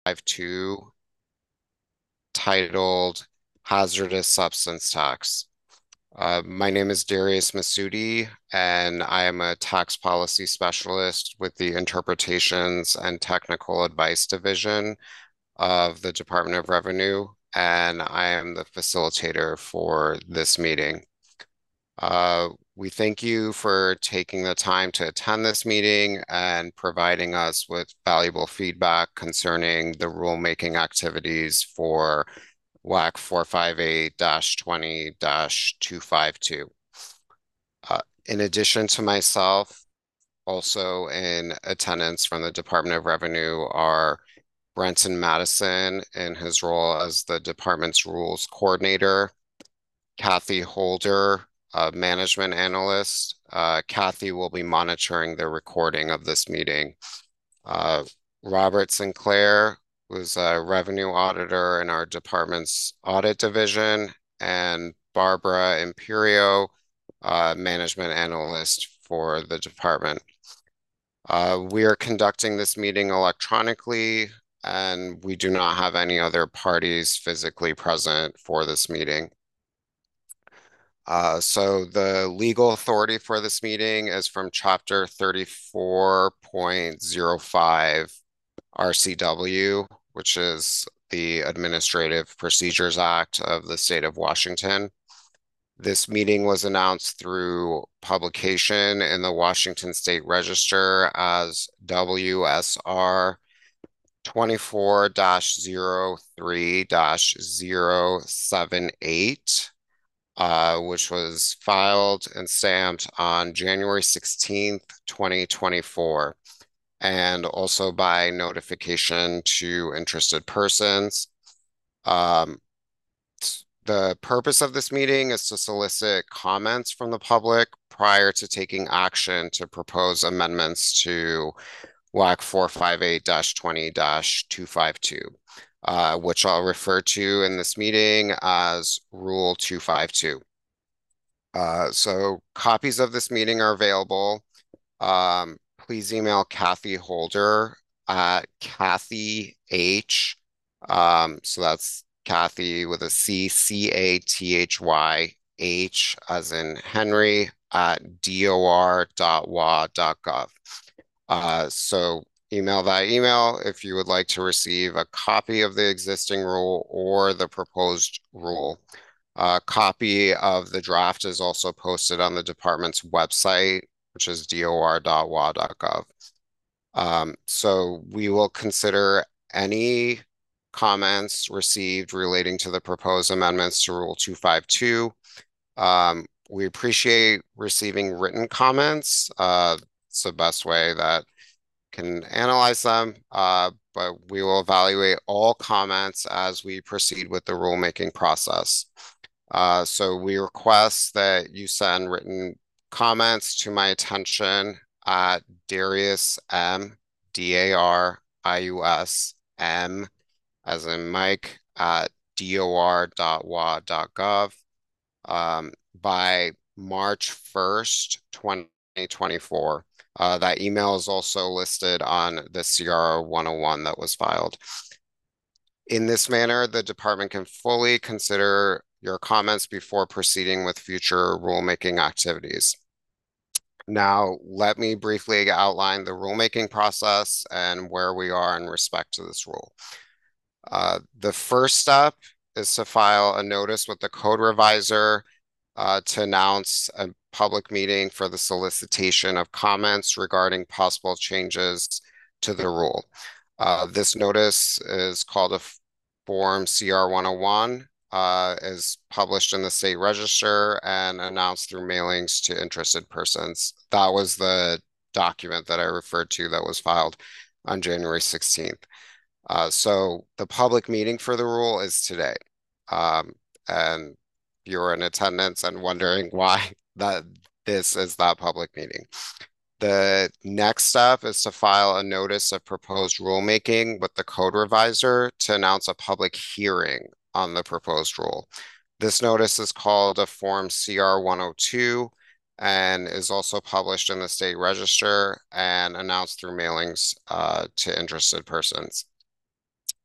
252 titled Hazardous Substance Tax. My name is Darius Masudi, and I am a tax policy specialist with the Interpretations and Technical Advice Division of the Department of Revenue, and I am the facilitator for this meeting. We thank you for taking the time to attend this meeting and providing us with valuable feedback concerning the rulemaking activities for WAC 458-20-252. In addition to myself, also in attendance from the Department of Revenue are Brenton Madison in his role as the department's rules coordinator, Kathy Holder, a management analyst. Kathy will be monitoring the recording of this meeting. Robert Sinclair, who's a revenue auditor in our department's audit division, and Barbara Imperio, management analyst for the department. We are conducting this meeting electronically, and we do not have any other parties physically present for this meeting. So the legal authority for this meeting is from Chapter 34.05 RCW, which is the Administrative Procedures Act of the State of Washington. This meeting was announced through publication in the Washington State Register as WSR 24-03-078. Which was filed and stamped on January 16th, 2024, and also by notification to interested persons. The purpose of this meeting is to solicit comments from the public prior to taking action to propose amendments to WAC 458-20-252. Which I'll refer to in this meeting as Rule 252. So copies of this meeting are available. Please email Kathy Holder at Kathy H. So that's Kathy with a C, CATHY H as in Henry at dor.wa.gov. So email that email if you would like to receive a copy of the existing rule or the proposed rule. A copy of the draft is also posted on the department's website, which is dor.wa.gov. So we will consider any comments received relating to the proposed amendments to Rule 252. We appreciate receiving written comments. It's the best way that can analyze them, but we will evaluate all comments as we proceed with the rulemaking process. So we request that you send written comments to my attention at Darius M, Darius M, as in Mike, at dor.wa.gov by March 1st, 2024. That email is also listed on the CR 101 that was filed. In this manner, the department can fully consider your comments before proceeding with future rulemaking activities. Now, let me briefly outline the rulemaking process and where we are in respect to this rule. The first step is to file a notice with the code revisor to announce a public meeting for the solicitation of comments regarding possible changes to the rule. This notice is called a Form CR 101, is published in the state register and announced through mailings to interested persons. That was the document that I referred to that was filed on January 16th. So the public meeting for the rule is today. And you're in attendance and wondering why this is that public meeting. The next step is to file a notice of proposed rulemaking with the code revisor to announce a public hearing on the proposed rule. This notice is called a Form CR 102 and is also published in the state register and announced through mailings to interested persons.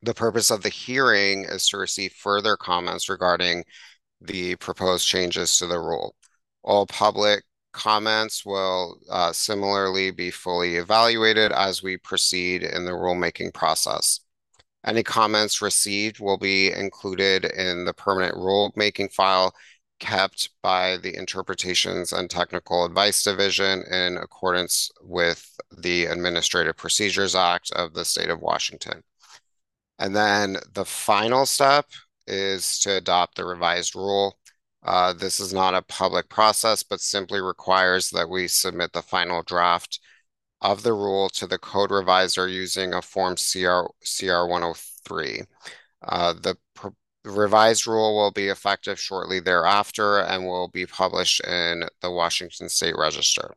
The purpose of the hearing is to receive further comments regarding the proposed changes to the rule. All public comments will similarly be fully evaluated as we proceed in the rulemaking process. Any comments received will be included in the permanent rulemaking file kept by the Interpretations and Technical Advice Division in accordance with the Administrative Procedures Act of the State of Washington. And then the final step is to adopt the revised rule. This is not a public process, but simply requires that we submit the final draft of the rule to the code revisor using a form CR 103. The revised rule will be effective shortly thereafter and will be published in the Washington State Register.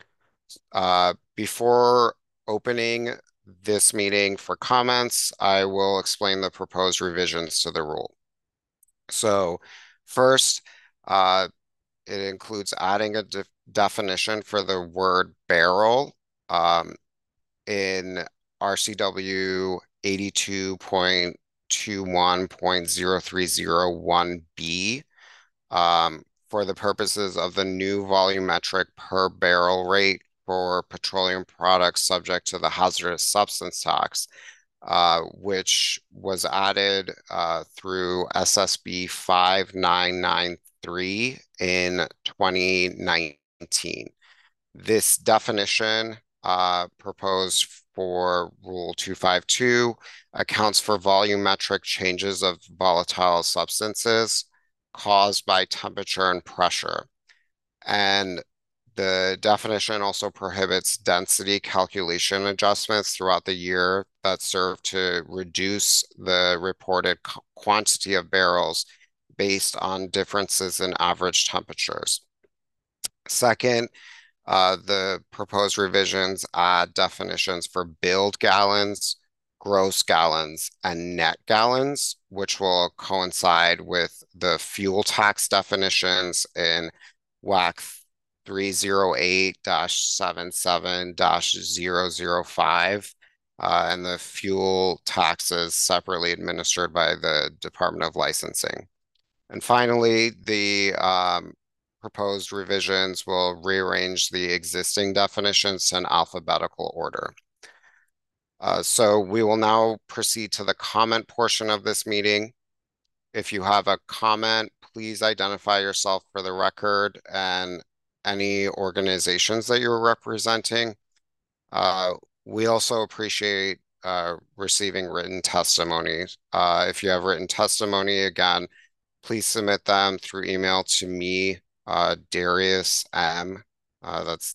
Before opening this meeting for comments, I will explain the proposed revisions to the rule. So first, it includes adding a definition for the word barrel in RCW 82.21.0301B for the purposes of the new volumetric per barrel rate for petroleum products subject to the hazardous substance tax, which was added through SSB 5993 in 2019. This definition proposed for Rule 252 accounts for volumetric changes of volatile substances caused by temperature and pressure. And the definition also prohibits density calculation adjustments throughout the year that serve to reduce the reported quantity of barrels based on differences in average temperatures. Second, the proposed revisions add definitions for billed gallons, gross gallons, and net gallons, which will coincide with the fuel tax definitions in WAC 308-77-005, and the fuel taxes separately administered by the Department of Licensing. And finally, the proposed revisions will rearrange the existing definitions in alphabetical order. So we will now proceed to the comment portion of this meeting. If you have a comment, please identify yourself for the record and any organizations that you're representing. We also appreciate receiving written testimonies. If you have written testimony, again, please submit them through email to me, Darius M. That's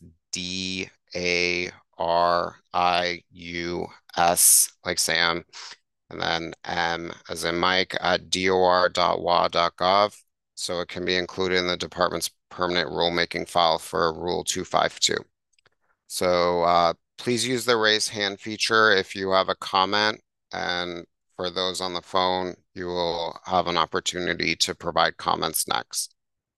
DARIUS, like Sam, and then M as in Mike at dor.wa.gov. So it can be included in the department's permanent rulemaking file for Rule 252. So please use the raise hand feature if you have a comment, and for those on the phone, you will have an opportunity to provide comments next.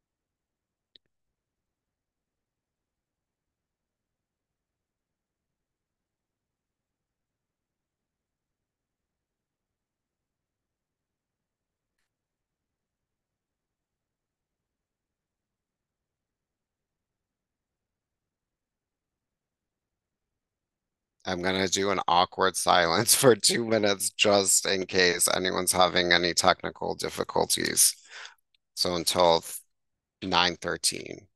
I'm going to do an awkward silence for 2 minutes just in case anyone's having any technical difficulties. So until 9:13.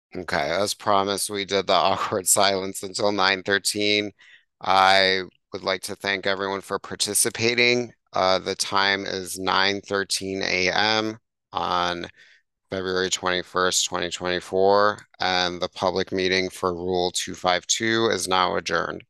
Okay, as promised, we did the awkward silence until 9:13. I would like to thank everyone for participating. The time is 9:13 a.m. on February 21st, 2024, and the public meeting for Rule 252 is now adjourned.